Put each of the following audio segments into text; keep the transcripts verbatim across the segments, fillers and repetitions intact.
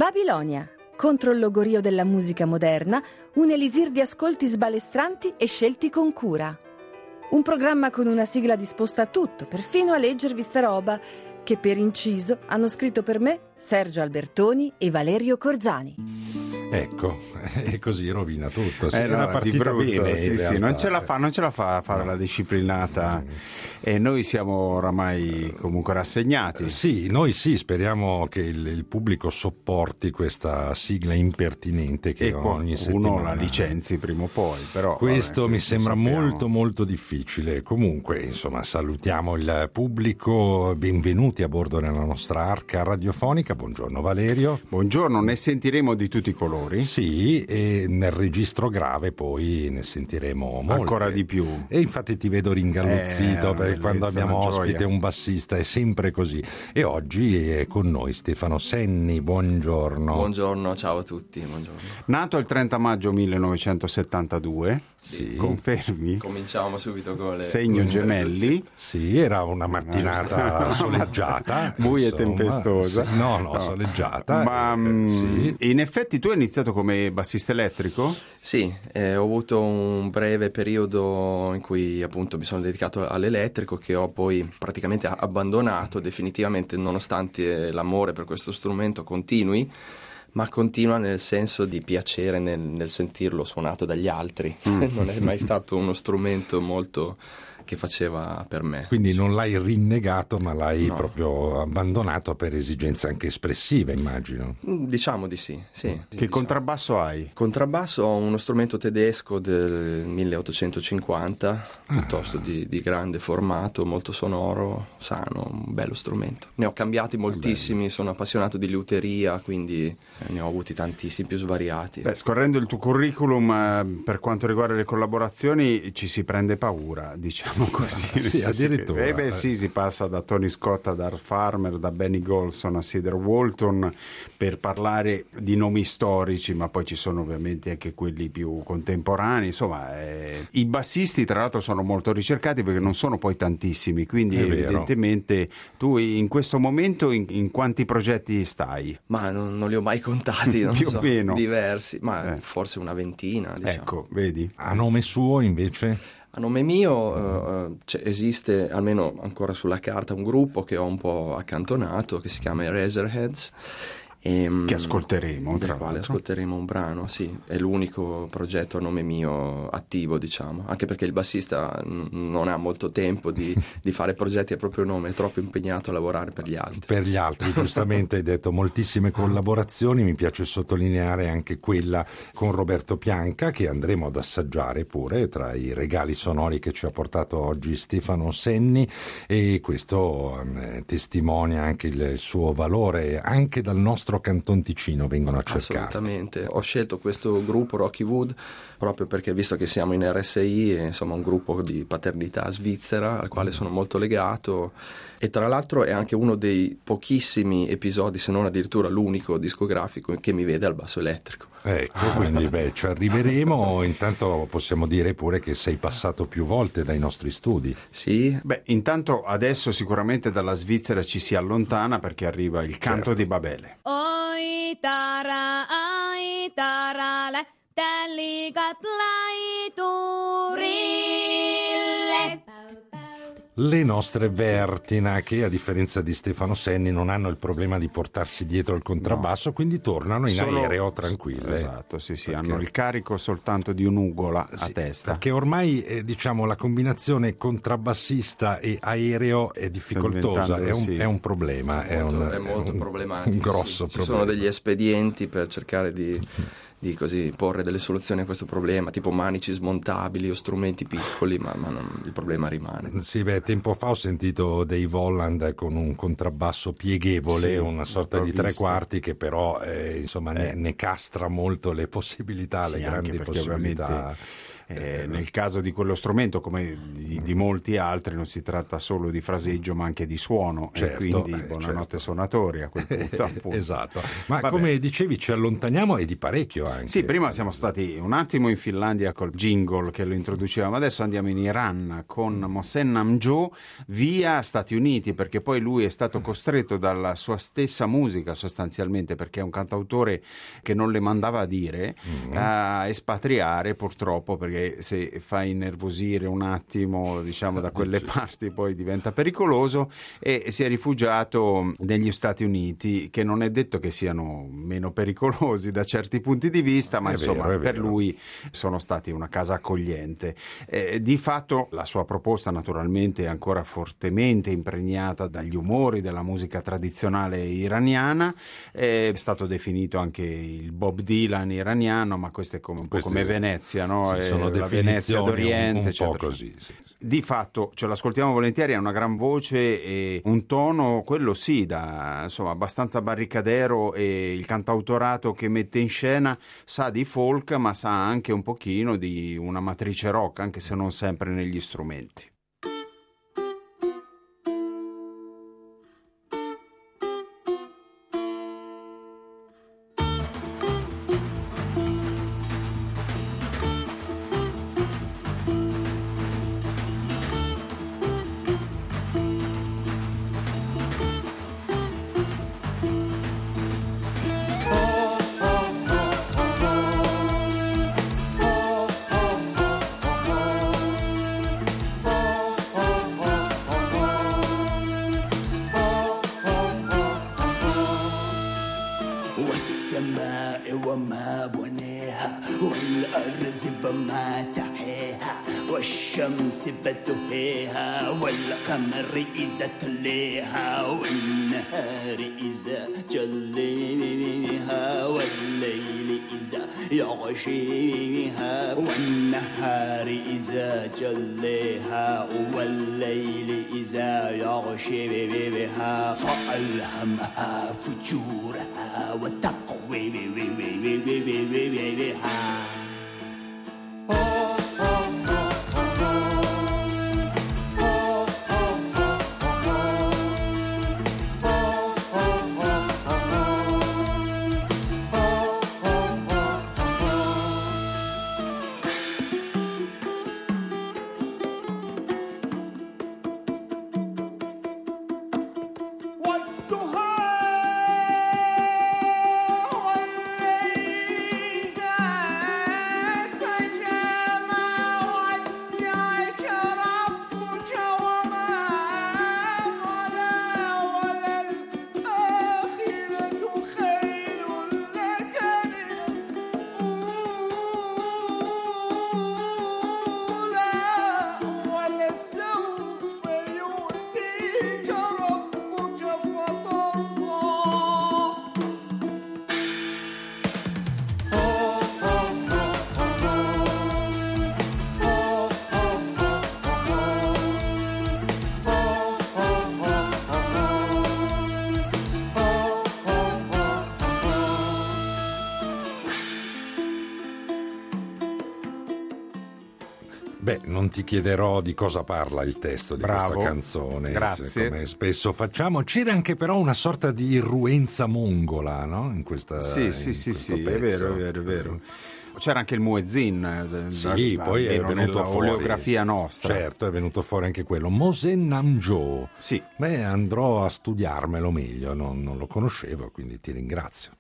Babilonia, contro il logorio della musica moderna, un elisir di ascolti sbalestranti e scelti con cura. Un programma con una sigla disposta a tutto, perfino a leggervi sta roba, che per inciso hanno scritto per me Sergio Albertoni e Valerio Corzani. Ecco, e così rovina tutto. Sì, eh no, era partita bene, sì, sì, non ce la fa, non ce la fa a fare no. la disciplinata, e noi siamo oramai comunque rassegnati. Sì, noi sì, speriamo che il, il pubblico sopporti questa sigla impertinente che e ogni settimana uno la licenzi prima o poi, però questo vabbè, mi sembra sappiamo. molto molto difficile. Comunque, insomma, salutiamo il pubblico, benvenuti a bordo della nostra arca radiofonica. Buongiorno Valerio. Buongiorno, ne sentiremo di tutti i colori. Sì, e nel registro grave poi ne sentiremo molte. Ancora di più. E infatti ti vedo ringalluzzito, eh, perché quando abbiamo ospite un bassista è sempre così. E oggi è con noi Stefano Senni, buongiorno. Buongiorno, ciao a tutti, buongiorno. Nato il trenta maggio millenovecentosettantadue, sì. Confermi? Cominciamo subito con le... Segno gemelli. Sì, era una mattinata soleggiata. Buia e tempestosa. Sì, no, no, no, soleggiata. Ma eh, sì. in effetti tu hai iniziato come bassista elettrico? Sì, eh, ho avuto un breve periodo in cui appunto mi sono dedicato all'elettrico, che ho poi praticamente abbandonato definitivamente, nonostante l'amore per questo strumento continui, ma continua nel senso di piacere nel, nel sentirlo suonato dagli altri. Mm. Non è mai stato uno strumento molto che faceva per me. Quindi non l'hai rinnegato, ma l'hai no. proprio abbandonato per esigenze anche espressive, immagino. Diciamo di sì, sì. Che diciamo. Contrabbasso hai? Contrabbasso ho uno strumento tedesco del milleottocentocinquanta, ah. piuttosto di, di grande formato, molto sonoro, sano, un bello strumento. Ne ho cambiati moltissimi, sono appassionato di liuteria, quindi ne ho avuti tantissimi, più svariati. Beh, scorrendo il tuo curriculum, eh, per quanto riguarda le collaborazioni, ci si prende paura, diciamo così. Ah, sì, addirittura. Che, eh beh sì, si passa da Tony Scott ad Art Farmer, da Benny Golson a Cedar Walton, per parlare di nomi storici, ma poi ci sono ovviamente anche quelli più contemporanei. Insomma, eh, i bassisti tra l'altro sono molto ricercati perché non sono poi tantissimi, quindi È evidentemente vero. Tu in questo momento in, in quanti progetti stai? Ma non, non li ho mai contati, non più so, o meno diversi, ma eh. forse una ventina, diciamo. Ecco, vedi. A nome suo invece? A nome mio uh, cioè, esiste, almeno ancora sulla carta, un gruppo che ho un po' accantonato, che si chiama Eraserheads. E, che ascolteremo, tra quale l'altro. ascolteremo un brano, sì, è l'unico progetto a nome mio attivo, diciamo, anche perché il bassista n- non ha molto tempo di, di fare progetti a proprio nome, è troppo impegnato a lavorare per gli altri. Per gli altri, giustamente hai detto moltissime collaborazioni, mi piace sottolineare anche quella con Roberto Pianca, che andremo ad assaggiare pure tra i regali sonori che ci ha portato oggi Stefano Senni, e questo eh, testimonia anche il suo valore, anche dal nostro Canton Ticino vengono a cercare. Assolutamente, ho scelto questo gruppo Rocky Wood proprio perché, visto che siamo in R S I, è insomma un gruppo di paternità svizzera al quale sono molto legato, e tra l'altro è anche uno dei pochissimi episodi, se non addirittura l'unico discografico che mi vede al basso elettrico. Ecco, quindi beh, ci arriveremo. Intanto possiamo dire pure che sei passato più volte dai nostri studi. Sì. Beh, intanto adesso sicuramente dalla Svizzera ci si allontana perché arriva il canto certo. di Babele. Oi tara, ai tara, le telikat laiturille. Le nostre Vertina, che a differenza di Stefano Senni non hanno il problema di portarsi dietro il contrabbasso, no. quindi tornano in Solo, aereo tranquille. Esatto, sì, sì, perché, hanno il carico soltanto di un'ugola a sì, testa. Perché ormai eh, diciamo la combinazione contrabbassista e aereo è difficoltosa, è un, sì. è un problema, Molto, è, un, è molto un, problematico. Un grosso sì. problema. Ci sono degli espedienti per cercare di di così porre delle soluzioni a questo problema, tipo manici smontabili o strumenti piccoli, ma, ma non, il problema rimane. Sì, beh, tempo fa ho sentito Dave Holland con un contrabbasso pieghevole, sì, una sorta di tre quarti che però eh, insomma eh. ne, ne castra molto le possibilità, sì, le grandi possibilità. Eh, nel caso di quello strumento, come di, di molti altri, non si tratta solo di fraseggio ma anche di suono, certo, e quindi eh, buonanotte certo. suonatori a quel punto, appunto. Esatto, ma Vabbè. come dicevi ci allontaniamo e di parecchio anche. Sì, prima siamo stati un attimo in Finlandia col jingle che lo introducevamo, adesso andiamo in Iran con Mohsen Namjoon via Stati Uniti, perché poi lui è stato costretto dalla sua stessa musica sostanzialmente, perché è un cantautore che non le mandava a dire, mm. a espatriare purtroppo, perché se fa innervosire un attimo, diciamo, da quelle parti poi diventa pericoloso, e si è rifugiato negli Stati Uniti, che non è detto che siano meno pericolosi da certi punti di vista, ma è insomma vero, per vero. lui sono stati una casa accogliente. Eh, di fatto la sua proposta naturalmente è ancora fortemente impregnata dagli umori della musica tradizionale iraniana, è stato definito anche il Bob Dylan iraniano, ma questo è come, un po' come Venezia, no? Sì, sono la Venezia d'Oriente, un, un eccetera. po' così, sì. Di fatto ce l'ascoltiamo volentieri, ha una gran voce e un tono, quello sì, da, insomma, abbastanza barricadero, e il cantautorato che mette in scena sa di folk ma sa anche un pochino di una matrice rock, anche se non sempre negli strumenti. والشمس بزهيها والقمر إذا تليها والنهار إذا جليها والليل إذا يغشيها والنهار إذا جليها والليل إذا يغشيها فألهمها فجورها وتقويها. Beh, non ti chiederò di cosa parla il testo di Bravo, questa canzone, grazie. come spesso facciamo. C'era anche però una sorta di irruenza mongola, no? In questa Sì, in sì, sì, questo sì, pezzo. è vero, è vero, è vero. C'era anche il muezzin, Sì, da, poi è vero, venuto nella fuori. oleografia nostra. Certo, è venuto fuori anche quello. Mohsen Namjoon. Sì. Beh, andrò a studiarmelo meglio, non, non lo conoscevo, quindi ti ringrazio.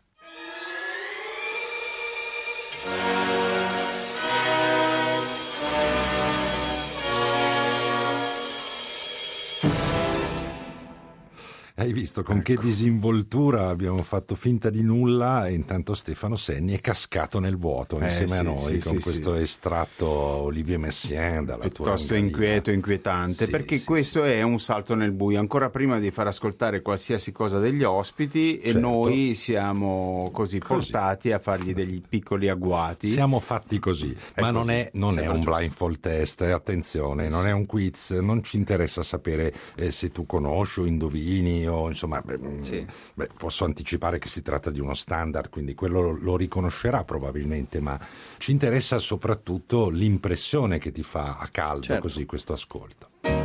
Hai visto con ecco. che disinvoltura abbiamo fatto finta di nulla, e intanto Stefano Senni è cascato nel vuoto eh, insieme sì, a noi sì, con sì, questo sì. estratto Olivier Messiaen dalla piuttosto inquieto, inquietante, sì, perché sì, questo sì. è un salto nel buio, ancora prima di far ascoltare qualsiasi cosa degli ospiti, certo. e noi siamo così, così portati a fargli degli piccoli agguati. Siamo fatti così, è ma così. non è, non è un giusto. blindfold test, attenzione, non è un quiz, non ci interessa sapere eh, se tu conosci o indovini anni o insomma beh, Sì. beh, posso anticipare che si tratta di uno standard, quindi quello lo, lo riconoscerà probabilmente, ma ci interessa soprattutto l'impressione che ti fa a caldo, certo, così questo ascolto.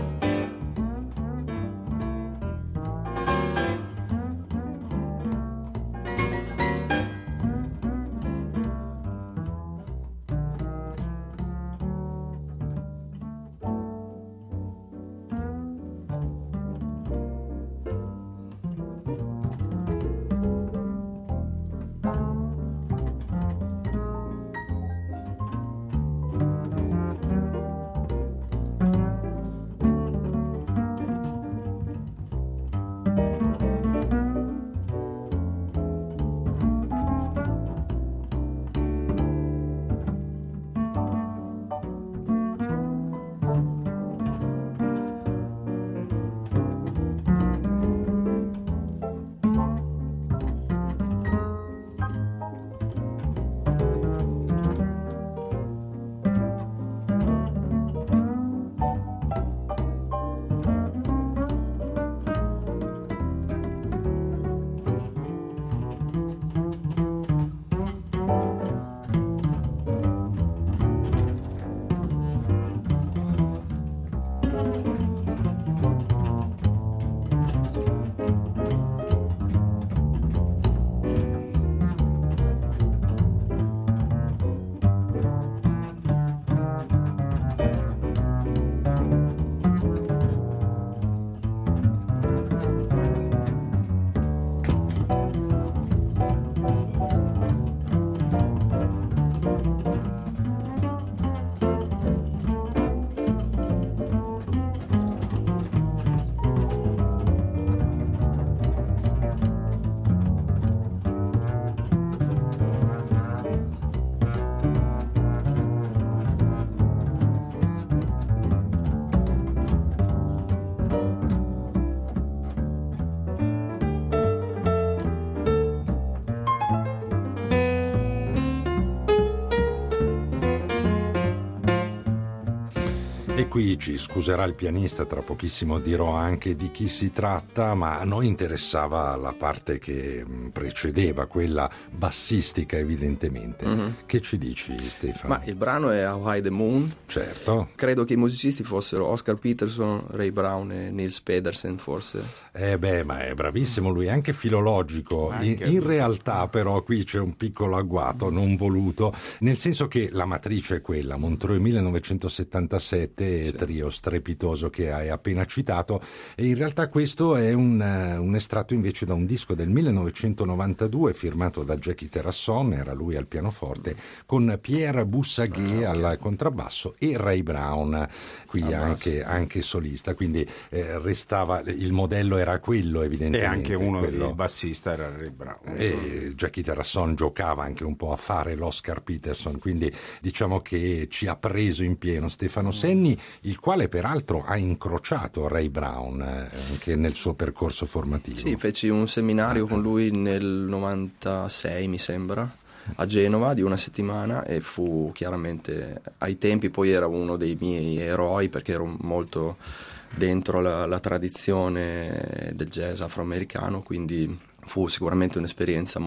E qui ci scuserà il pianista, tra pochissimo dirò anche di chi si tratta, ma a noi interessava la parte che precedeva, quella bassistica evidentemente. Mm-hmm. Che ci dici, Stefano? Ma il brano è How High the Moon. Certo. Credo che i musicisti fossero Oscar Peterson, Ray Brown e Niels Pedersen forse. Eh beh, ma è bravissimo lui, è anche filologico. Anche in, in realtà però qui c'è un piccolo agguato non voluto, nel senso che la matrice è quella, Montreux millenovecentosettantasette, sì, trio strepitoso che hai appena citato, e in realtà questo è un, un estratto invece da un disco del millenovecentonovantadue firmato da Jackie Terrasson, era lui al pianoforte, con Pierre Boussaguet ah, okay. al contrabbasso e Ray Brown qui ah, anche, anche solista, quindi eh, restava, il modello era quello evidentemente. E anche uno quello... del bassista era Ray Brown. E Jackie Terrasson giocava anche un po' a fare l'Oscar Peterson, quindi diciamo che ci ha preso in pieno Stefano Senni, il quale peraltro ha incrociato Ray Brown eh, anche nel suo percorso formativo. Sì, feci un seminario ah, con lui nel novantasei mi sembra, a Genova, di una settimana, e fu chiaramente, ai tempi poi era uno dei miei eroi perché ero molto dentro la, la tradizione del jazz afroamericano, quindi fu sicuramente un'esperienza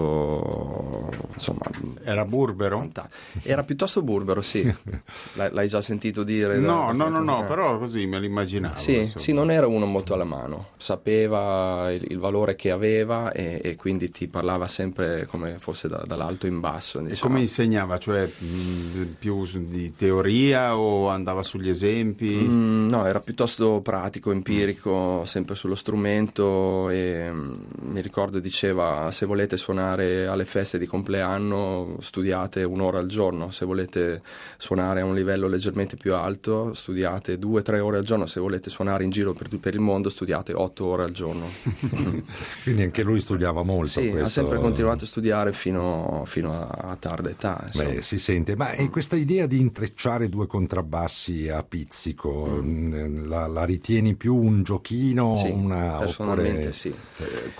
molto, insomma... Era burbero? Era piuttosto burbero, sì. L'hai, l'hai già sentito dire? No, da, no, no, no, eh. però così me l'immaginavo. Sì, insomma. Sì, non era uno molto alla mano. Sapeva il, il valore che aveva e, e quindi ti parlava sempre come fosse da, dall'alto in basso. Diciamo. E come insegnava? Cioè mh, più di teoria o andava sugli esempi? Mm, no, era piuttosto pratico, empirico, mm. sempre sullo strumento, e mh, mi ricordo diceva: se volete suonare alle feste di compleanno studiate un'ora al giorno, se volete suonare a un livello leggermente più alto studiate due o tre ore al giorno, se volete suonare in giro per, per il mondo studiate otto ore al giorno. Quindi anche lui studiava molto. Sì, questo... ha sempre continuato a studiare fino, fino a, a tarda età. Beh, si sente, ma è questa idea di intrecciare due contrabbassi a pizzico, mm. la, la ritieni più un giochino? Sì, una, personalmente oppure sì. Comporta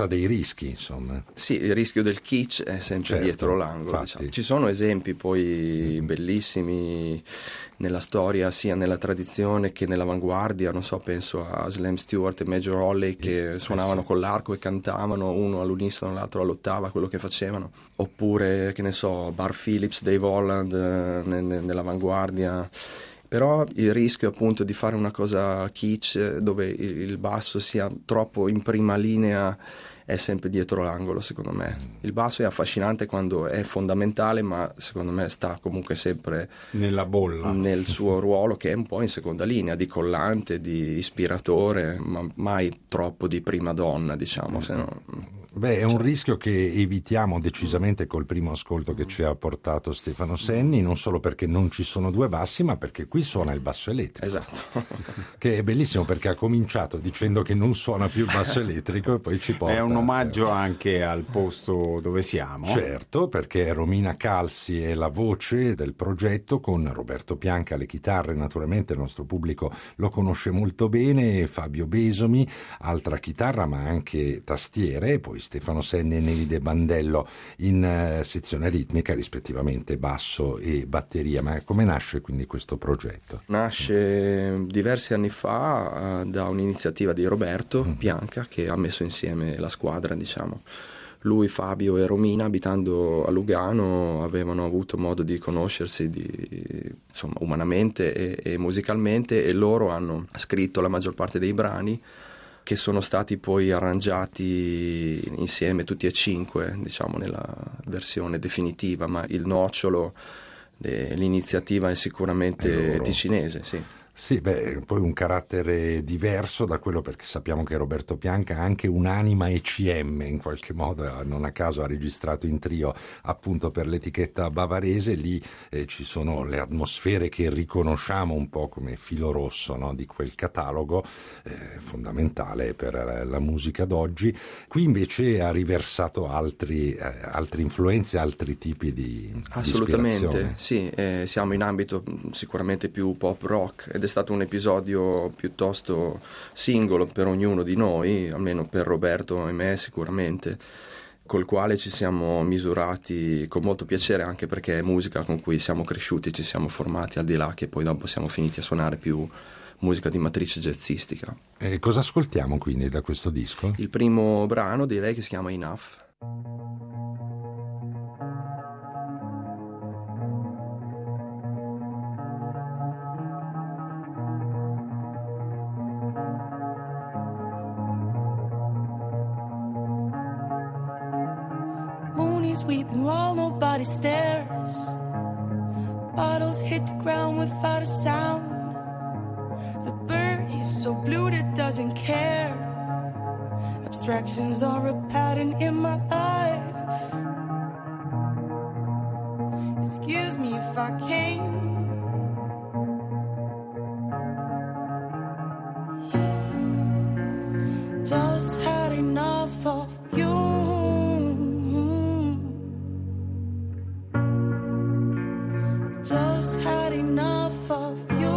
racconta dei rischi, insomma. Sì, il rischio del kitsch è sempre Certo, dietro l'angolo. Diciamo. Ci sono esempi poi bellissimi nella storia, sia nella tradizione che nell'avanguardia. Non so, penso a Slam Stewart e Major Holley che eh, suonavano sì. con l'arco e cantavano, uno all'unisono, l'altro all'ottava, quello che facevano. Oppure, che ne so, Bar Phillips, Dave Holland eh, nell'avanguardia. Però il rischio appunto di fare una cosa kitsch dove il basso sia troppo in prima linea è sempre dietro l'angolo, secondo me. Il basso è affascinante quando è fondamentale, ma secondo me sta comunque sempre nella bolla, nel suo ruolo, che è un po' in seconda linea, di collante, di ispiratore, ma mai troppo di prima donna, diciamo. Se no... Beh, è un rischio che evitiamo decisamente col primo ascolto che ci ha portato Stefano Senni, non solo perché non ci sono due bassi, ma perché qui suona il basso elettrico. Esatto. Che è bellissimo, perché ha cominciato dicendo che non suona più il basso elettrico e poi ci porta... È un omaggio anche al posto dove siamo. Certo, perché Romina Calsi è la voce del progetto, con Roberto Pianca alle chitarre, naturalmente il nostro pubblico lo conosce molto bene, Fabio Besomi, altra chitarra ma anche tastiere, e poi Stefano Senni e Nelide Bandello in uh, sezione ritmica, rispettivamente basso e batteria. Ma come nasce quindi questo progetto? Nasce diversi anni fa uh, da un'iniziativa di Roberto mm. Pianca, che ha messo insieme la squadra, diciamo. Lui, Fabio e Romina, abitando a Lugano, avevano avuto modo di conoscersi di, insomma, umanamente e, e musicalmente, e loro hanno scritto la maggior parte dei brani, che sono stati poi arrangiati insieme tutti e cinque, diciamo, nella versione definitiva, ma il nocciolo dell'iniziativa è sicuramente ticinese, sì. Sì, beh, poi un carattere diverso da quello, perché sappiamo che Roberto Pianca ha anche un'anima E C M in qualche modo, non a caso ha registrato in trio appunto per l'etichetta bavarese. Lì eh, ci sono le atmosfere che riconosciamo un po' come filo rosso, no, di quel catalogo eh, fondamentale per la, la musica d'oggi. Qui invece ha riversato altri, eh, altre influenze, altri tipi di, assolutamente, di ispirazione. Sì, eh, siamo in ambito sicuramente più pop rock, ed è stato un episodio piuttosto singolo per ognuno di noi, almeno per Roberto e me sicuramente, col quale ci siamo misurati con molto piacere, anche perché è musica con cui siamo cresciuti, ci siamo formati, al di là che poi dopo siamo finiti a suonare più musica di matrice jazzistica. E cosa ascoltiamo quindi da questo disco? Il primo brano direi che si chiama Enough. Weeping while nobody stares. Bottles hit the ground without a sound. The bird is so blue that doesn't care. Abstractions are a pattern in my life. Excuse me if I came. Just had enough of you. Just had enough of you.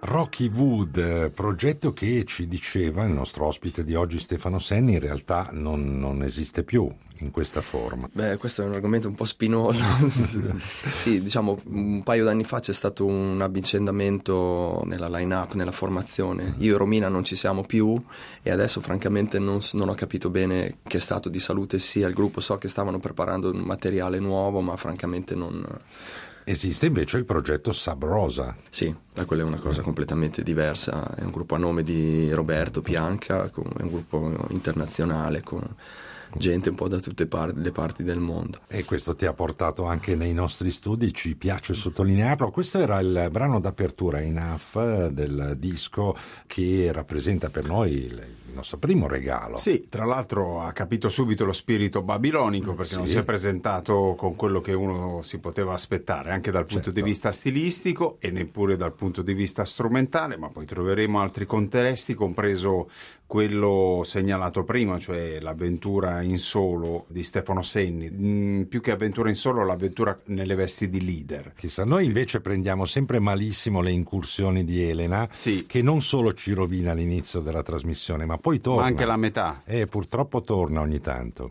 Rocky Wood, progetto che ci diceva il nostro ospite di oggi Stefano Senni, in realtà non, non esiste più in questa forma. Beh, questo è un argomento un po' spinoso. Sì, diciamo un paio d'anni fa c'è stato un avvicendamento nella line-up, nella formazione. Io e Romina non ci siamo più e adesso francamente non, non ho capito bene che stato di salute sia il gruppo. So che stavano preparando un materiale nuovo, ma francamente non... Esiste invece il progetto Sub Rosa. Sì, quella è una cosa completamente diversa, è un gruppo a nome di Roberto Pianca, è un gruppo internazionale con gente un po' da tutte le parti del mondo. E questo ti ha portato anche nei nostri studi, ci piace sottolinearlo. Questo era il brano d'apertura, Enough, del disco che rappresenta per noi il nostro primo regalo. Sì, tra l'altro ha capito subito lo spirito babilonico, perché sì, non si è presentato con quello che uno si poteva aspettare, anche dal punto certo. di vista stilistico e neppure dal punto di vista strumentale, ma poi troveremo altri contesti, compreso quello segnalato prima, cioè l'avventura in solo di Stefano Senni. Mm, più che avventura in solo, l'avventura nelle vesti di leader. Chissà, noi sì. invece prendiamo sempre malissimo le incursioni di Elena, sì. che non solo ci rovina l'inizio della trasmissione, ma poi torna. Ma anche la metà. E eh, purtroppo torna ogni tanto.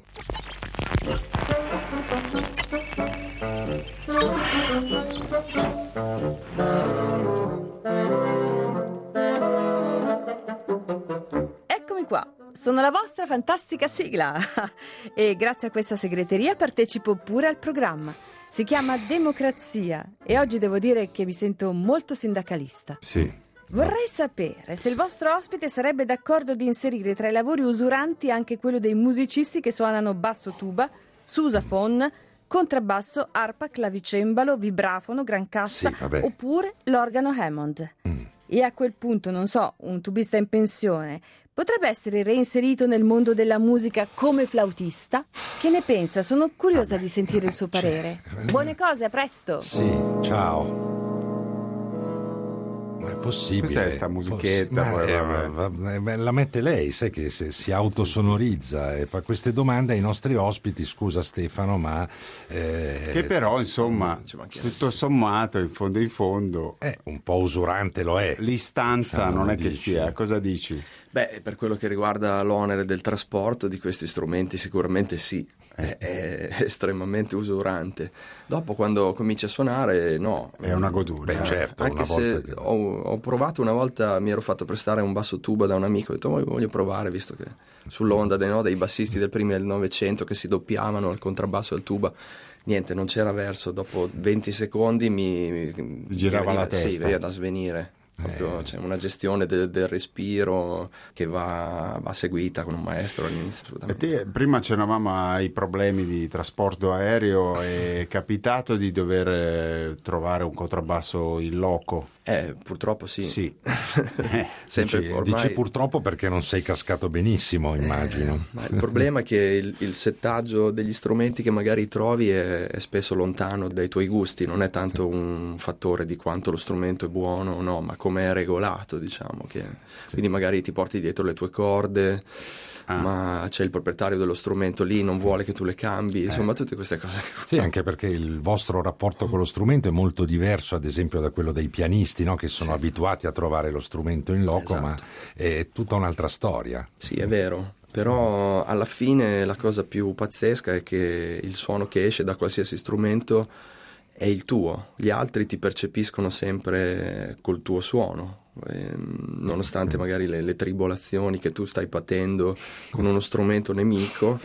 Eccomi qua. Sono la vostra fantastica sigla e grazie a questa segreteria partecipo pure al programma. Si chiama Democrazia e oggi devo dire che mi sento molto sindacalista. Sì. Vorrei sapere se il vostro ospite sarebbe d'accordo di inserire tra i lavori usuranti anche quello dei musicisti che suonano basso tuba, sousaphone, contrabbasso, arpa, clavicembalo, vibrafono, gran cassa, sì, oppure l'organo Hammond. Mm. E a quel punto, non so, un tubista in pensione potrebbe essere reinserito nel mondo della musica come flautista? Che ne pensa? Sono curiosa Vabbè. di sentire il suo parere. Buone cose, a presto! Sì, ciao! Ma è possibile? Cos'è sta musichetta? Possi- poi, eh, vabbè. ma, la mette lei, sai che se, si autosonorizza e fa queste domande ai nostri ospiti. Scusa Stefano, ma eh, che però insomma tutto sommato in fondo in fondo eh, un po' usurante lo è. L'istanza ah, non è dici. che sia. Cosa dici? Beh, per quello che riguarda l'onere del trasporto di questi strumenti sicuramente sì. È, è estremamente usurante. Dopo, quando cominci a suonare, no, è una goduria. Beh, certo, anche una se che... ho, ho provato una volta, mi ero fatto prestare un basso tuba da un amico, ho detto voglio, voglio provare, visto che sull'onda dei, no, dei bassisti del primo del Novecento che si doppiavano al contrabbasso e al tuba, niente, non c'era verso. Dopo venti secondi mi, mi girava mi veniva, la testa, sì, veniva da svenire. Proprio, Eh. c'è una gestione del, del respiro che va, va seguita con un maestro all'inizio. E te, prima accennavamo ai problemi di trasporto aereo, è capitato di dover trovare un contrabbasso in loco? Eh, purtroppo sì. Sì. Eh, Sempre, dici, ormai... dici purtroppo perché non sei cascato benissimo, immagino. Eh, ma il problema è che il, il settaggio degli strumenti che magari trovi è, è spesso lontano dai tuoi gusti, non è tanto un fattore di quanto lo strumento è buono o no, ma come è regolato, diciamo. Che... Sì. Quindi magari ti porti dietro le tue corde, ah. ma c'è il proprietario dello strumento lì, non vuole che tu le cambi, insomma eh. tutte queste cose. Sì, anche perché il vostro rapporto con lo strumento è molto diverso, ad esempio, da quello dei pianisti, no? Che sono sì. abituati a trovare lo strumento in loco, esatto. ma è tutta un'altra storia. Sì, è vero. Però alla fine la cosa più pazzesca è che il suono che esce da qualsiasi strumento è il tuo, gli altri ti percepiscono sempre col tuo suono, eh, nonostante magari le, le tribolazioni che tu stai patendo con uno strumento nemico.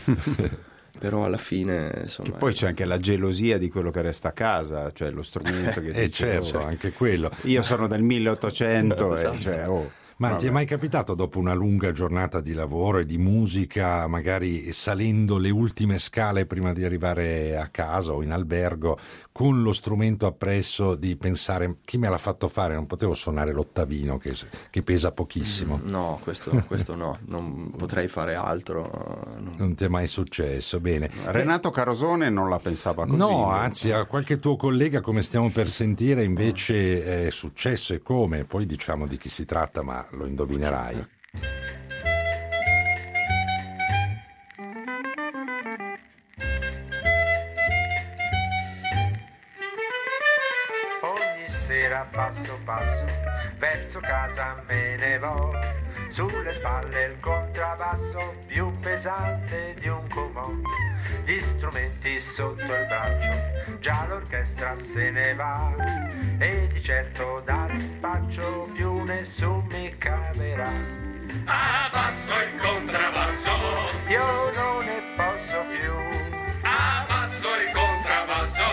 Però alla fine insomma che poi c'è anche la gelosia di quello che resta a casa, cioè lo strumento che eh dice, certo, oh, anche quello. Io sono del milleottocento esatto. e cioè, oh, ma vabbè. ti è mai capitato, dopo una lunga giornata di lavoro e di musica, magari salendo le ultime scale prima di arrivare a casa o in albergo, con lo strumento appresso, di pensare chi me l'ha fatto fare? Non potevo suonare l'ottavino che, che pesa pochissimo. No, questo, questo no, non potrei fare altro. Non... non ti è mai successo? Bene. Renato Carosone non la pensava così. No, anzi, a qualche tuo collega, come stiamo per sentire, invece è successo. E come? Poi diciamo di chi si tratta, ma lo indovinerai. sera passo passo, verso casa me ne vo, sulle spalle il contrabbasso più pesante di un comò, gli strumenti sotto il braccio, già l'orchestra se ne va, e di certo dall'impaccio più nessun mi caverà. Abbasso il contrabbasso, io non ne posso più, abbasso il contrabbasso,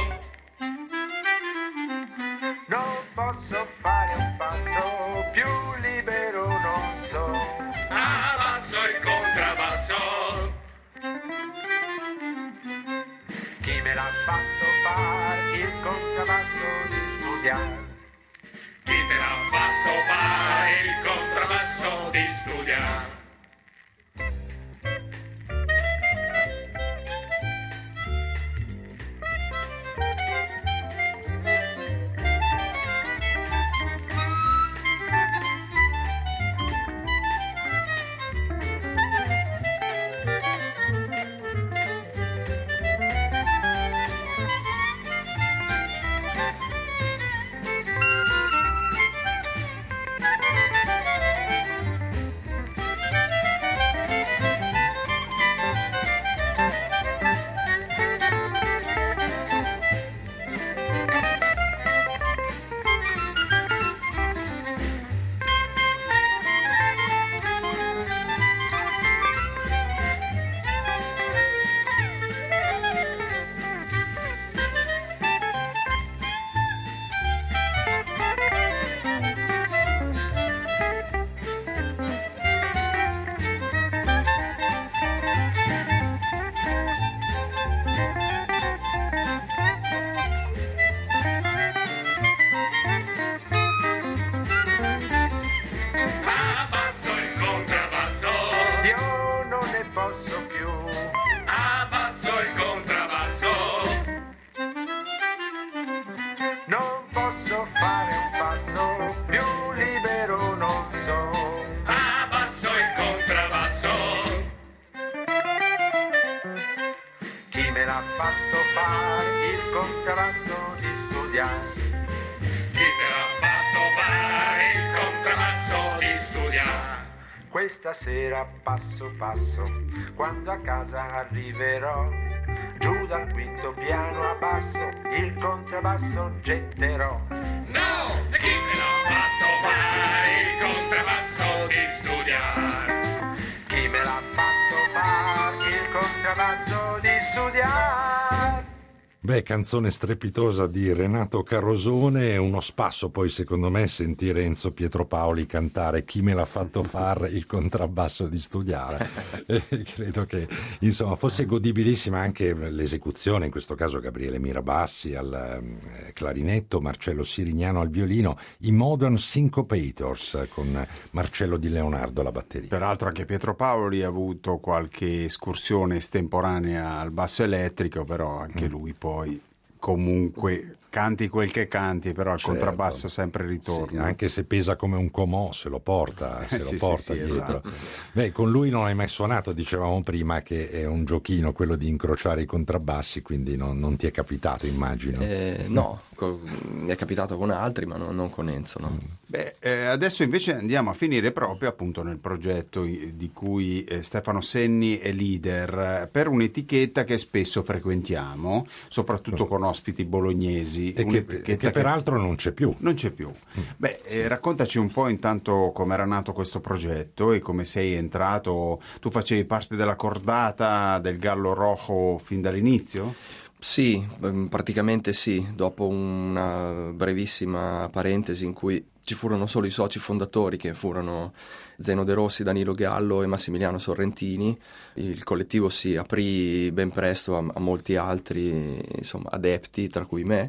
non posso fare un passo, più libero non so, abbasso il contrabbasso, chi me l'ha fatto fare il contrabbasso di studiare? chi te l'ha fatto fare il contrabbasso di studiare? Questa sera passo passo, quando a casa arriverò, giù dal quinto piano a basso, il contrabbasso getterò. No! E chi me l'ha fatto fare il contrabbasso di studiare? Chi me l'ha fatto fare il contrabbasso di studiare? Beh, canzone strepitosa di Renato Carosone, uno spasso poi secondo me sentire Enzo Pietropaoli cantare Chi me l'ha fatto far il contrabbasso di studiare. eh, credo che insomma fosse godibilissima anche l'esecuzione, in questo caso Gabriele Mirabassi al eh, clarinetto, Marcello Sirignano al violino, i Modern Syncopators con Marcello Di Leonardo alla batteria. Peraltro anche Pietropaoli ha avuto qualche escursione estemporanea al basso elettrico, però anche mm. lui poi Poi comunque canti quel che canti, però il certo. contrabbasso sempre ritorna. Sì, anche se pesa come un comò, se lo porta, se sì, lo porta sì, sì, dietro. esatto. Beh, con lui non hai mai suonato, dicevamo prima che è un giochino quello di incrociare i contrabbassi, quindi non, non ti è capitato, immagino. Eh, no, co- mi è capitato con altri, ma no, non con Enzo, no. Beh, eh, adesso invece andiamo a finire proprio appunto nel progetto di cui eh, Stefano Senni è leader, per un'etichetta che spesso frequentiamo, soprattutto con ospiti bolognesi. E che, che, che peraltro non c'è più. Non c'è più. Beh, sì. eh, raccontaci un po' intanto come era nato questo progetto e come sei entrato. Tu facevi parte della cordata del Gallo Rojo fin dall'inizio? Sì, praticamente sì. Dopo una brevissima parentesi in cui ci furono solo i soci fondatori, che furono Zeno De Rossi, Danilo Gallo e Massimiliano Sorrentini, il collettivo si aprì ben presto a, a molti altri, insomma, adepti, tra cui me.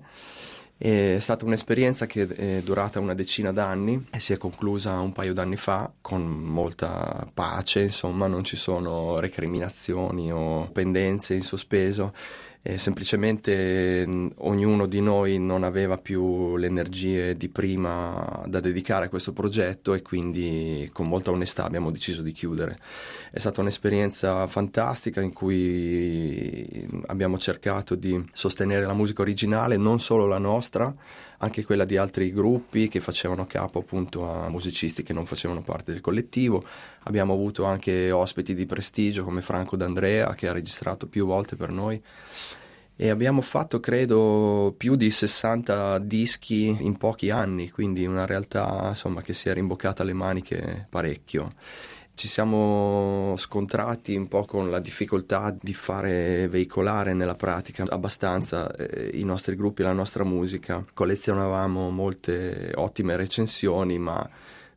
È stata un'esperienza che è durata una decina d'anni e si è conclusa un paio d'anni fa con molta pace, insomma, non ci sono recriminazioni o pendenze in sospeso. E semplicemente ognuno di noi non aveva più le energie di prima da dedicare a questo progetto e quindi con molta onestà abbiamo deciso di chiudere. È stata un'esperienza fantastica in cui abbiamo cercato di sostenere la musica originale, non solo la nostra, anche quella di altri gruppi che facevano capo appunto a musicisti che non facevano parte del collettivo. Abbiamo avuto anche ospiti di prestigio come Franco D'Andrea, che ha registrato più volte per noi, e abbiamo fatto credo più di sessanta dischi in pochi anni, quindi una realtà insomma che si è rimboccata le maniche parecchio. Ci siamo scontrati un po' con la difficoltà di fare veicolare nella pratica abbastanza eh, i nostri gruppi e la nostra musica. Collezionavamo molte ottime recensioni, ma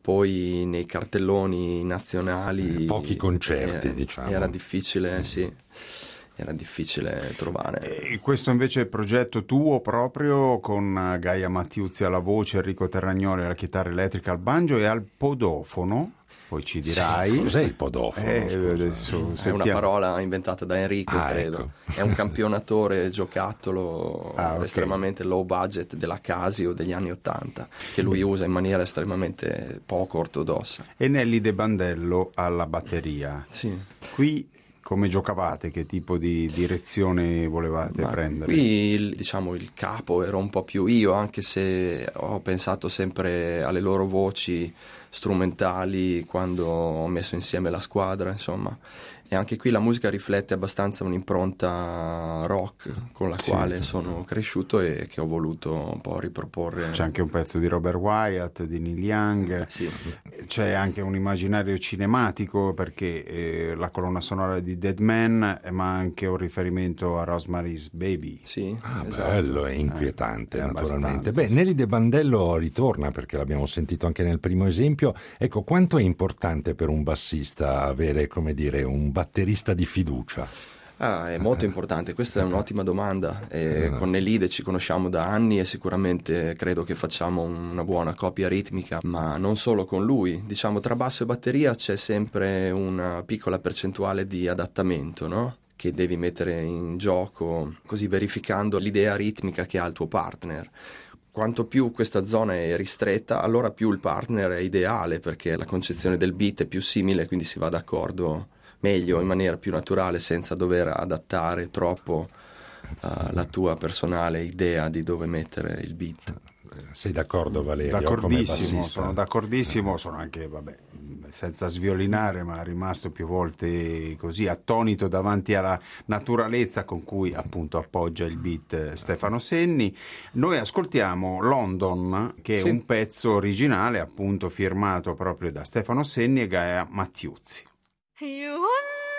poi nei cartelloni nazionali pochi concerti, eh, diciamo. Era difficile, sì. Era difficile trovare. E questo invece è il progetto tuo proprio, con Gaia Mattiuzzi alla voce, Enrico Terragnoli alla chitarra elettrica, al banjo e al podofono. Poi ci dirai. Sì, cos'è il podofono? Eh, adesso, è una parola inventata da Enrico, ah, credo. Ecco. È un campionatore giocattolo ah, okay. estremamente low budget della Casio degli anni Ottanta, che lui usa in maniera estremamente poco ortodossa. E Nelly De Bandello alla batteria. Sì. Qui come giocavate? Che tipo di direzione volevate Ma prendere? Qui il, diciamo il capo ero un po' più io, anche se ho pensato sempre alle loro voci strumentali quando ho messo insieme la squadra, insomma. E anche qui la musica riflette abbastanza un'impronta rock con la sì. quale sono cresciuto e che ho voluto un po' riproporre. C'è anche un pezzo di Robert Wyatt, di Neil Young, sì. C'è anche un immaginario cinematico perché eh, la colonna sonora di Dead Man, ma anche un riferimento a Rosemary's Baby. Sì, ah, esatto. Bello e inquietante, eh, naturalmente. Beh, sì. Nelly De Bandello ritorna, perché l'abbiamo sentito anche nel primo esempio. Ecco, quanto è importante per un bassista avere, come dire, un batterista di fiducia? Ah, è molto importante, questa è un'ottima domanda. Eh, con Nelly ci conosciamo da anni e sicuramente credo che facciamo una buona coppia ritmica, ma non solo con lui. Diciamo, tra basso e batteria c'è sempre una piccola percentuale di adattamento, no? Che devi mettere in gioco, così verificando l'idea ritmica che ha il tuo partner. Quanto più questa zona è ristretta, allora più il partner è ideale, perché la concezione del beat è più simile, quindi si va d'accordo meglio, in maniera più naturale, senza dover adattare troppo uh, la tua personale idea di dove mettere il beat. Sei d'accordo, Valerio? D'accordissimo, sono d'accordissimo, sono anche, vabbè, senza sviolinare, ma rimasto più volte così attonito davanti alla naturalezza con cui appunto appoggia il beat Stefano Senni. Noi ascoltiamo London, che è sì. un pezzo originale appunto firmato proprio da Stefano Senni e Gaia Mattiuzzi. You know,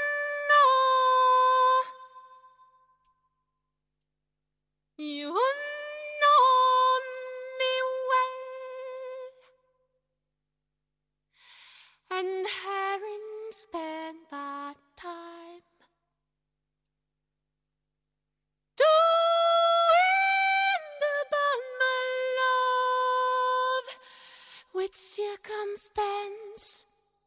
you know me well, and having spent my time doing about my love with circumstance.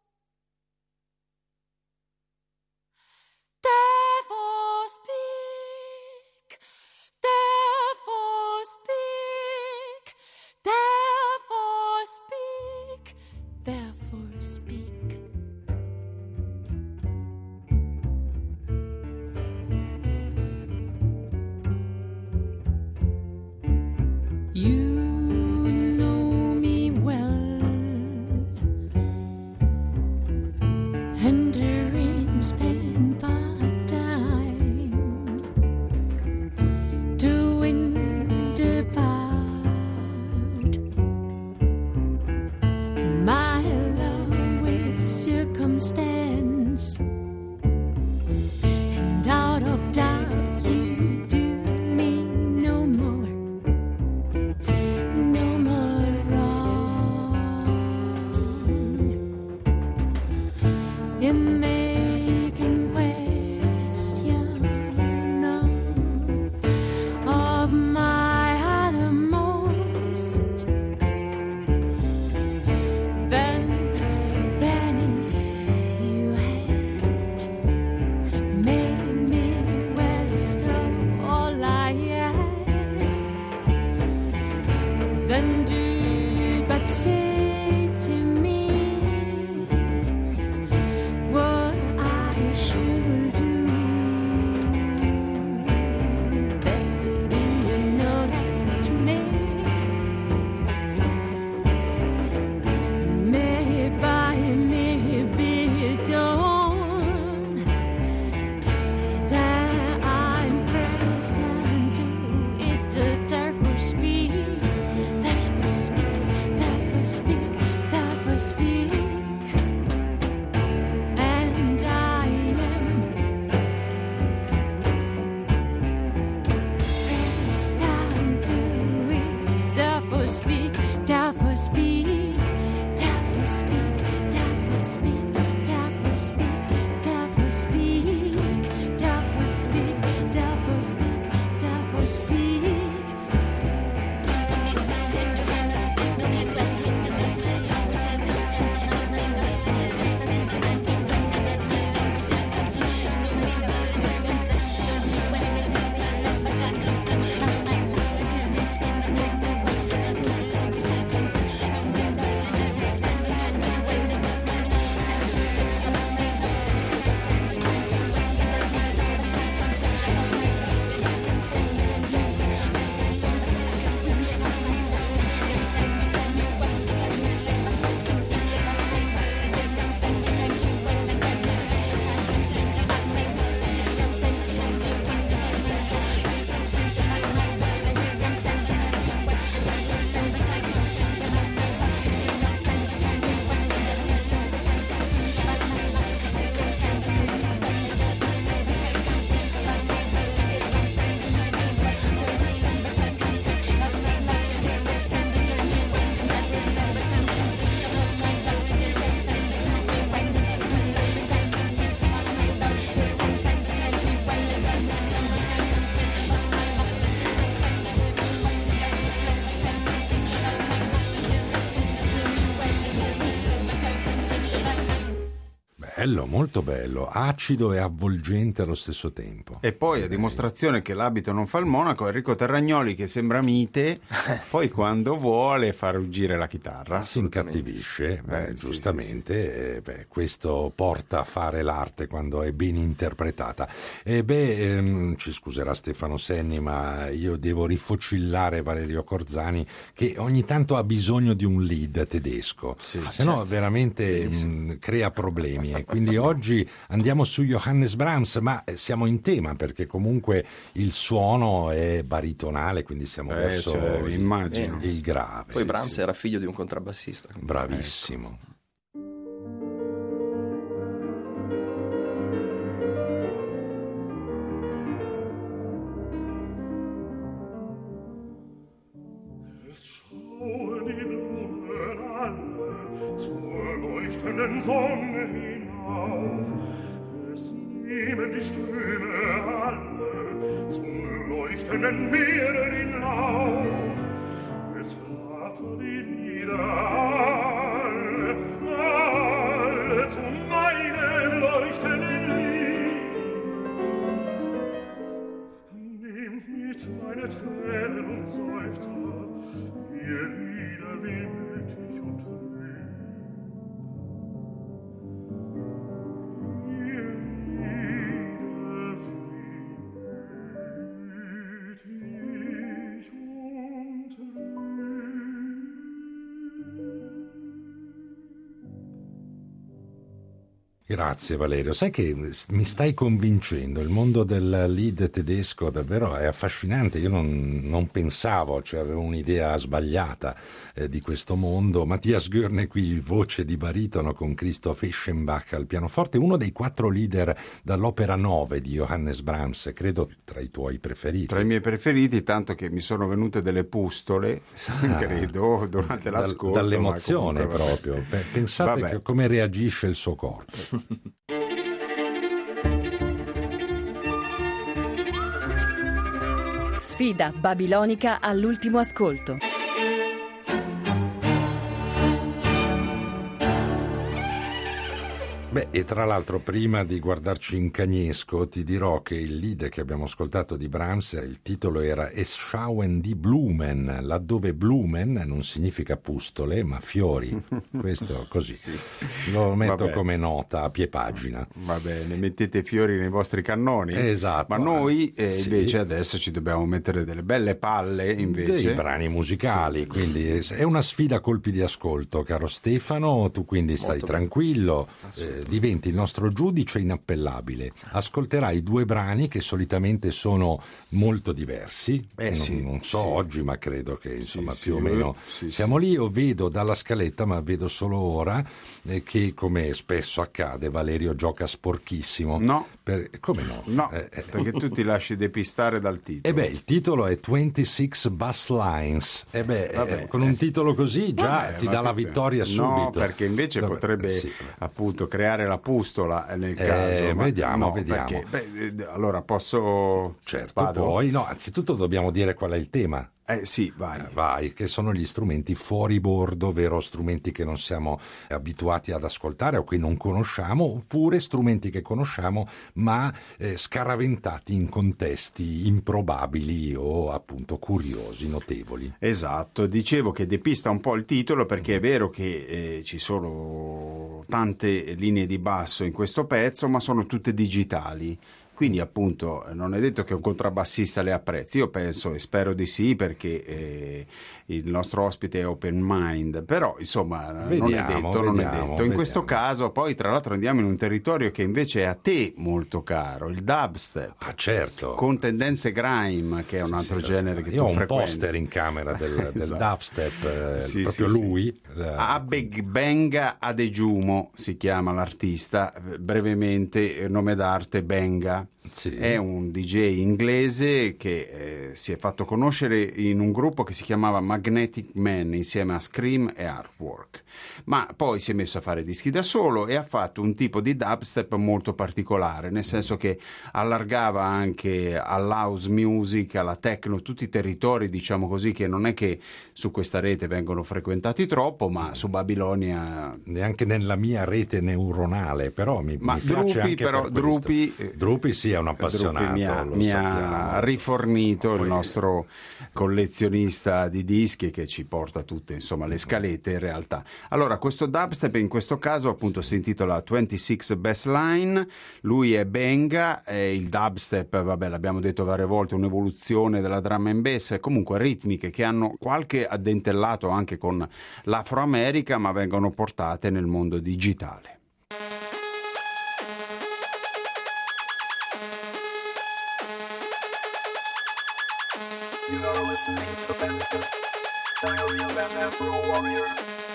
Therefore speak, therefore speak, therefore speak, therefore speak. You know me well, entering spent by circumstance, and out of doubt you do me no more, no more wrong in making question of my uttermost. Then then do but say to me what I should do. Then in you know that me speak, Dafür speak, Dafür speak, Dafür speak, Dafür speak, Dafür speak, Dafür speak, Dafür speak, Dafür speak. Bello, molto bello, acido e avvolgente allo stesso tempo. E poi a dimostrazione che l'abito non fa il monaco, Enrico Terragnoli, che sembra mite, poi quando vuole fa ruggire la chitarra. Si incattivisce, beh, Eh, sì, giustamente, sì, sì. eh, beh, questo porta a fare l'arte quando è ben interpretata. E beh, ehm, ci scuserà Stefano Senni, ma io devo rifocillare Valerio Corzani, che ogni tanto ha bisogno di un lead tedesco, Sì, se no certo. veramente mh, crea problemi. E quindi oggi andiamo su Johannes Brahms, ma siamo in tema perché comunque il suono è baritonale, quindi siamo Eh, verso cioè, il, immagino. il grave. Poi Sì, Brahms sì. era figlio di un contrabbassista. Bravissimo. leuchtenden Sonne hinauf. Es nehmen die Ströme alle zum leuchtenden Meere den Lauf. Es flattern die Lieder alle, alle zu meinem leuchtenden Lied. Nehmt mit meine Tränen und Seufzer, ihr Lieder wehmütig und trüb. Grazie Valerio, sai che mi stai convincendo, il mondo del lead tedesco davvero è affascinante, io non, non pensavo, cioè avevo un'idea sbagliata eh, di questo mondo. Mattias Görne qui, voce di baritono con Christoph Eschenbach al pianoforte, uno dei quattro leader dall'opera nove di Johannes Brahms, credo tra i tuoi preferiti. Tra i miei preferiti, tanto che mi sono venute delle pustole, Ah, credo, durante dal- l'ascolto. dall'emozione ma comunque, proprio. Beh, pensate Vabbè. che come reagisce il suo corpo. Sfida babilonica all'ultimo ascolto. Beh, e tra l'altro prima di guardarci in cagnesco ti dirò che il lead che abbiamo ascoltato di Brahms, il titolo era Es schauen die Blumen, laddove Blumen non significa pustole ma fiori. Questo così, lo metto Vabbè. come nota a pie pagina. Va bene, mettete fiori nei vostri cannoni. Esatto. Ma noi eh, Sì. invece adesso ci dobbiamo mettere delle belle palle invece. Dei brani musicali, Sì. quindi è una sfida a colpi di ascolto, caro Stefano, tu quindi stai Molto tranquillo, eh, eh, diventi il nostro giudice inappellabile. Ascolterai due brani che solitamente sono molto diversi, eh, non, sì, non so sì. oggi, ma credo che insomma Sì, più sì, o meno sì, siamo lì. Io vedo dalla scaletta, ma vedo solo ora, eh, che come spesso accade Valerio gioca sporchissimo. No. Per, come no? No, Eh, eh. perché tu ti lasci depistare dal titolo. E beh, il titolo è ventisei Bus Lines. E beh, Vabbè, eh, con un titolo così già Vabbè, ti ma dà la questo- vittoria subito. No, perché invece Vabbè, potrebbe sì. appunto creare la pustola nel Eh, caso. ma vediamo, no, vediamo. perché, beh, eh, allora posso... Certo, Vado? poi no, anzitutto dobbiamo dire qual è il tema. Eh sì, vai. Eh, Vai, che sono gli strumenti fuori bordo, ovvero strumenti che non siamo abituati ad ascoltare o che non conosciamo, oppure strumenti che conosciamo ma eh, scaraventati in contesti improbabili o appunto curiosi, notevoli. Esatto, dicevo che depista un po' il titolo perché è vero che eh, ci sono tante linee di basso in questo pezzo, ma sono tutte digitali. Quindi appunto non è detto che un contrabbassista le apprezzi, io penso e spero di sì perché eh, il nostro ospite è open mind, però insomma non è Vediamo, detto, non è vediamo, detto. In vediamo. questo caso poi tra l'altro andiamo in un territorio che invece è a te molto caro, il dubstep, Ah certo. con tendenze grime che è un altro Sì, genere che io tu ho un frequenti. poster in camera del, del Esatto. dubstep, eh, Sì, proprio sì, lui. sì. eh, Abeg Benga Adejumo si chiama l'artista, brevemente eh, nome d'arte Benga. Sì. È un D J inglese che eh, si è fatto conoscere in un gruppo che si chiamava Magnetic Man insieme a Scream e Artwork, ma poi si è messo a fare dischi da solo e ha fatto un tipo di dubstep molto particolare, nel senso che allargava anche all'house music, alla techno, tutti i territori diciamo così che non è che su questa rete vengono frequentati troppo, ma su Babilonia neanche nella mia rete neuronale, però mi, Ma mi piace Drupi, anche però, per questo. Drupi, eh, Drupi sì, è un appassionato, Drupi mi ha, lo mi sappiamo. ha rifornito Poi- il nostro collezionista di dischi che ci porta tutte insomma le scalette in realtà. Allora questo dubstep in questo caso appunto si intitola ventisei Bassline, lui è Benga, e il dubstep vabbè l'abbiamo detto varie volte, un'evoluzione della drum and bass, comunque ritmiche che hanno qualche addentellato anche con l'Afroamerica ma vengono portate nel mondo digitale. You are listening to Bandit, Diary of an Afro Warrior.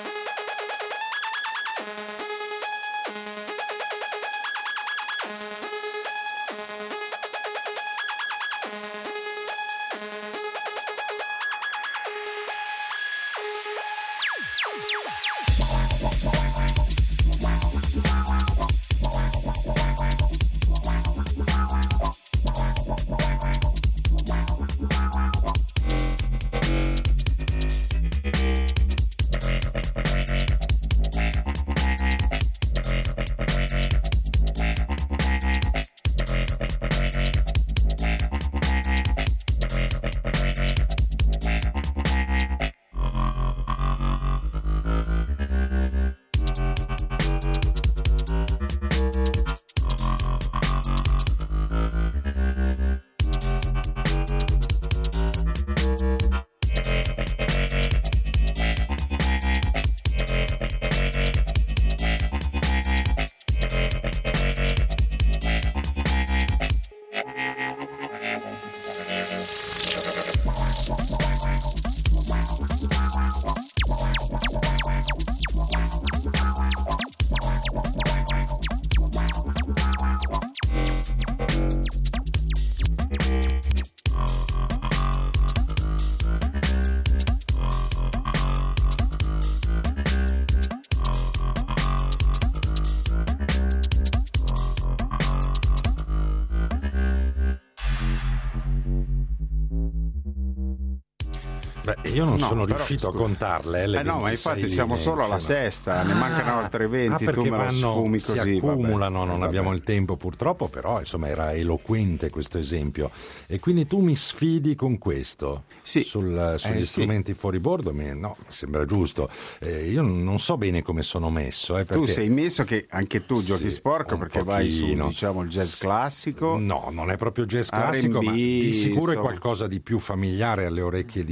Beh, io non No, sono però, riuscito scusa. a contarle. eh, le Eh no, ma ventisei infatti siamo linee, solo alla cioè, no. sesta, ne mancano altre venti, ah, tu perché me lo vanno, sfumi si così. accumulano, vabbè. non Eh, abbiamo vabbè. il tempo purtroppo, però insomma era eloquente questo esempio. E quindi tu mi sfidi con questo Sì. sul- sugli Eh, sì. strumenti fuori bordo? Mi, no, mi sembra giusto. Eh, io non so bene come sono messo. Eh, Tu perché- sei messo che anche tu giochi Sì, sporco un perché vai su pochino. diciamo il jazz classico. No, non è proprio jazz classico, R and B, ma di sicuro è insomma. qualcosa di più familiare alle orecchie di Stefano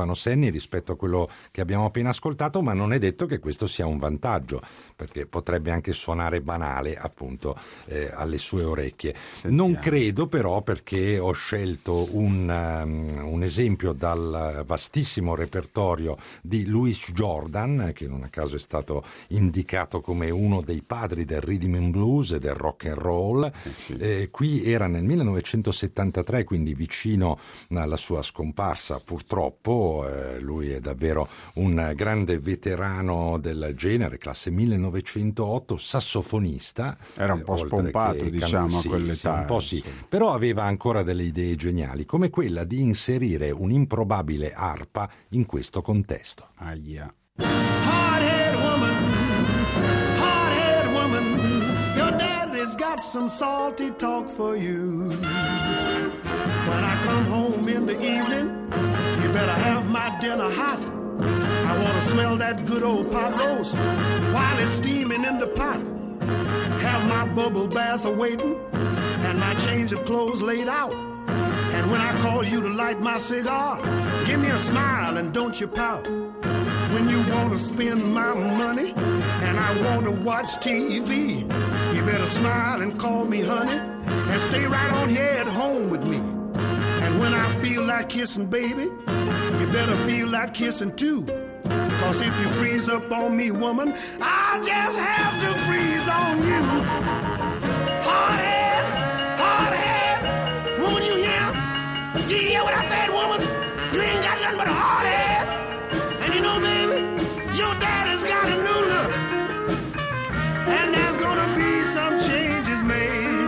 Stefano Senni rispetto a quello che abbiamo appena ascoltato, ma non è detto che questo sia un vantaggio, perché potrebbe anche suonare banale appunto eh, alle sue orecchie. Sentiamo. Non credo però, perché ho scelto un, um, un esempio dal vastissimo repertorio di Louis Jordan, che non a caso è stato indicato come uno dei padri del rhythm and blues e del rock and roll. Sì. Eh, qui era nel millenovecentosettantatré, quindi vicino alla sua scomparsa purtroppo. Eh, lui è davvero un grande veterano del genere, classe millenovecentootto, sassofonista. Era un po' spompato, diciamo, sì, a quell'età. Sì, un po' sì, però aveva ancora delle idee geniali, come quella di inserire un'improbabile arpa in questo contesto. Aia. Hard-head woman, hard-head woman, your daddy's got some salty talk for you. When I come home in the evening, you better have my dinner hot. I want to smell that good old pot roast while it's steaming in the pot. Have my bubble bath awaiting and my change of clothes laid out. And when I call you to light my cigar, give me a smile and don't you pout. When you want to spend my money and I want to watch T V, you better smile and call me honey and stay right on here at home with me. And when I feel like kissing, baby, you better feel like kissing too. Cause if you freeze up on me, woman, I'll just have to freeze on you. Hard head, hard head, woman, you hear? Did you hear what I said, woman? You ain't got nothing but a hard head. And you know, baby, your daddy's got a new look. And there's gonna be some changes made.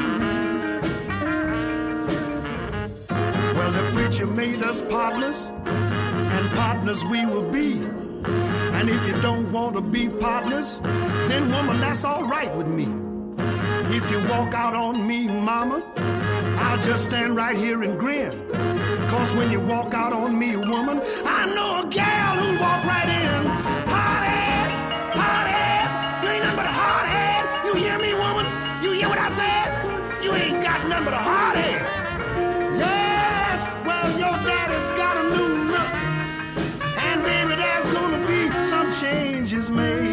Well, the preacher made us partners, and partners we will be. And if you don't want to be partners, then woman, that's all right with me. If you walk out on me, mama, I'll just stand right here and grin. Cause when you walk out on me, woman, I know a gal who'll walk right in. Hard head, hard head, you ain't nothing but a hard head. You hear me, woman? You hear what I said? You ain't got nothing but a hard head. Yes, well, your daddy's got a new look. And baby, there's gonna be some changes made.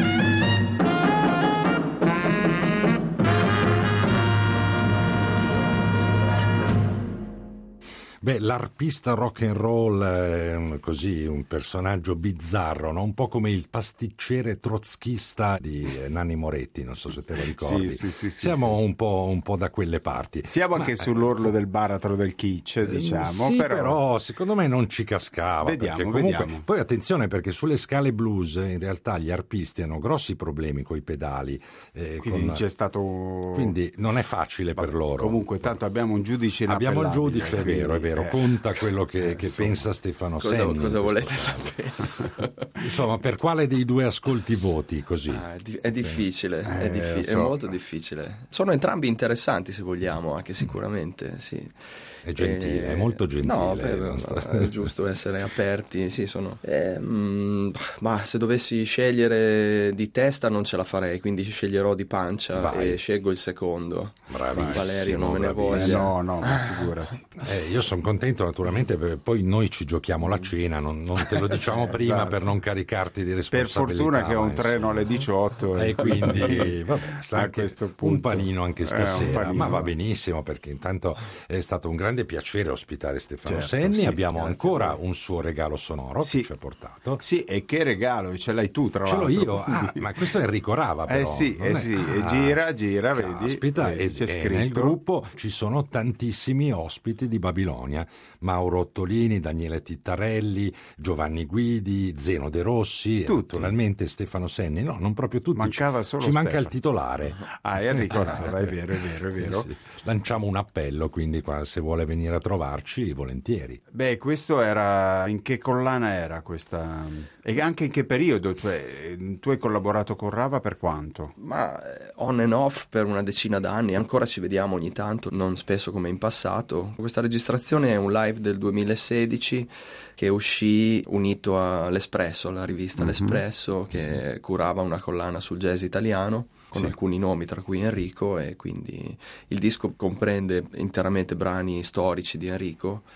Beh, l'arpista rock and roll è un, così un personaggio bizzarro, no? Un po' come il pasticcere trotskista di Nanni Moretti, non so se te lo ricordi. Sì, sì, sì, Siamo sì. Un, po', un po' da quelle parti. Siamo Ma, anche sull'orlo del baratro del kitsch, diciamo. Sì, però... però secondo me non ci cascava. Vediamo, perché comunque, vediamo. Poi attenzione, perché sulle scale blues in realtà gli arpisti hanno grossi problemi coi pedali. Eh, quindi con... c'è stato... Quindi non è facile per loro. Comunque tanto abbiamo un giudice Abbiamo il inappellabile, giudice, è quindi, vero, è vero. eh, Conta quello che, che insomma, pensa Stefano cosa, Senni. cosa volete sapere? Insomma, per quale dei due ascolti voti così? Ah, è, di- è difficile, Eh, è, diffi- so. è molto difficile. Sono entrambi interessanti, se vogliamo, anche sicuramente, sì. È gentile, è molto gentile. No, beh, non no, sta- è giusto essere aperti, sì, sono... Eh, mm, ma se dovessi scegliere di testa non ce la farei, quindi sceglierò di pancia. Vai. E scelgo il secondo. Bravissimo, Valerio, non me ne bravissimo. Eh, voglia. no, no, ma figurati. Eh, io sono contento naturalmente perché poi noi ci giochiamo la cena, non, non te lo diciamo Sì, prima esatto. per non caricarti di Per responsabilità. fortuna che ho ma un treno insomma. alle diciotto E quindi vabbè, sta a anche questo un punto panino anche Eh, un stasera, panino. ma va benissimo perché intanto è stato un grande piacere ospitare Stefano Certo, Senni, sì, abbiamo grazie ancora a voi. un suo regalo sonoro Sì. che ci ha portato. Sì, e che regalo, ce l'hai tu tra Ce l'ho l'altro. io, ah, ma questo è Enrico Rava però. Eh sì, non eh è- sì, e Ah, gira, gira, vedi, caspita, vedi, e, c'è e scritto. nel gruppo ci sono tantissimi ospiti di Babilonia, Mauro Ottolini, Daniele Tittarelli, Giovanni Guidi, Zeno De Rossi, Tutti. naturalmente Stefano Senni, no, non proprio tutti, Mancava ci, solo ci manca Stefano. il titolare. Ah, Enrico Rava, è vero, è vero, è vero. Sì. Lanciamo un appello, quindi qua, se vuole venire a trovarci, volentieri. Beh, questo era, in che collana era questa? E anche in che periodo? Cioè, tu hai collaborato con Rava per quanto? Ma eh, on and off per una decina d'anni, ancora ci vediamo ogni tanto, non spesso come in passato. Questa registrazione è un live del duemilasedici che uscì unito all'Espresso, alla rivista Mhm. L'Espresso, che curava una collana sul jazz italiano con Sì. alcuni nomi, tra cui Enrico, e quindi il disco comprende interamente brani storici di Enrico.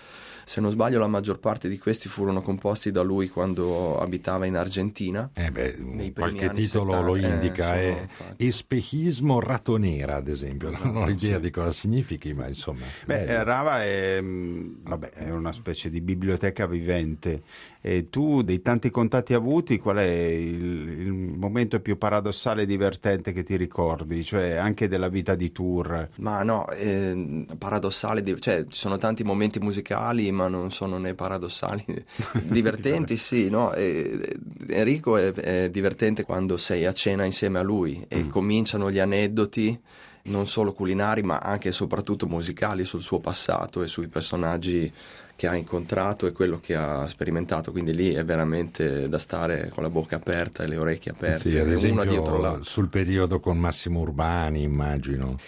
Se non sbaglio la maggior parte di questi furono composti da lui quando abitava in Argentina. Eh beh, Nei primi qualche anni titolo settanta. lo indica, Eh, è sono, infatti. espejismo ratonera ad esempio, non ho idea sì. di cosa significhi, ma insomma. Beh, bello. eh, Rava è, mh, vabbè, è una specie di biblioteca vivente. E tu, dei tanti contatti avuti, qual è il, il momento più paradossale e divertente che ti ricordi? Cioè anche della vita di tour? Ma no, eh, paradossale, di- cioè ci sono tanti momenti musicali ma non sono né paradossali, divertenti sì, no? E, Enrico è, è divertente quando sei a cena insieme a lui e Mm. cominciano gli aneddoti non solo culinari ma anche e soprattutto musicali sul suo passato e sui personaggi che ha incontrato e quello che ha sperimentato, quindi lì è veramente da stare con la bocca aperta e le orecchie aperte, Sì, ad una dietro esempio l'altra. sul periodo con Massimo Urbani, immagino.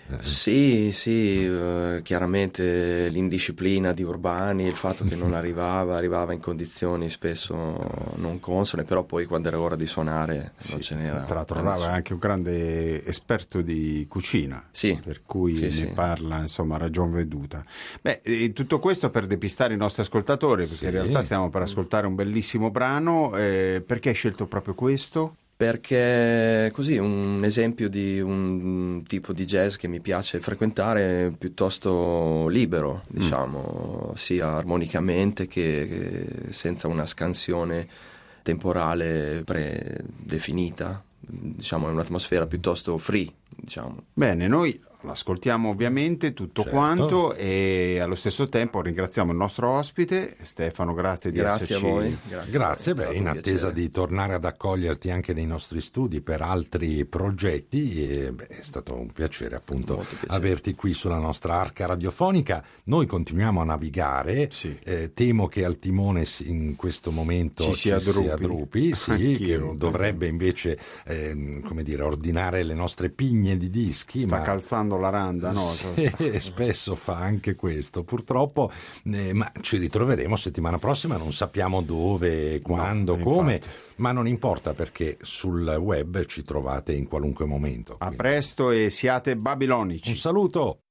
Sì, sì, eh, chiaramente l'indisciplina di Urbani, il fatto che non arrivava, arrivava in condizioni spesso non consone, però poi quando era ora di suonare non ce n'era. Tra l'altro Rava è anche un grande esperto di cucina, Sì. per cui Sì, ne sì. parla insomma a ragion veduta. Beh, e tutto questo per depistare i nostri ascoltatori, perché Sì. in realtà stiamo per ascoltare un bellissimo brano. Eh, perché hai scelto proprio questo? Perché così un esempio di un tipo di jazz che mi piace frequentare piuttosto libero, diciamo, sia armonicamente che, che senza una scansione temporale predefinita, diciamo è un'atmosfera piuttosto free, diciamo. Bene, noi l'ascoltiamo ovviamente tutto Certo. quanto e allo stesso tempo ringraziamo il nostro ospite Stefano, grazie di Grazie a esserci. voi. Grazie, Grazie, è beh, stato in un attesa piacere. di tornare ad accoglierti anche nei nostri studi per altri progetti, e, beh, è stato un piacere appunto Molto piacere. averti qui sulla nostra arca radiofonica. Noi continuiamo a navigare, Sì. eh, temo che al timone si- in questo momento Ci sia Drupi. Drupi, sì, Anch'io. che dovrebbe invece ehm, come dire, ordinare le nostre pigne di dischi, Sta ma calzando la randa, no? sì, spesso fa anche questo purtroppo, eh, ma ci ritroveremo settimana prossima, non sappiamo dove, quando, No, come, infatti. ma non importa perché sul web ci trovate in qualunque momento. A quindi. presto e siate babilonici. Un saluto!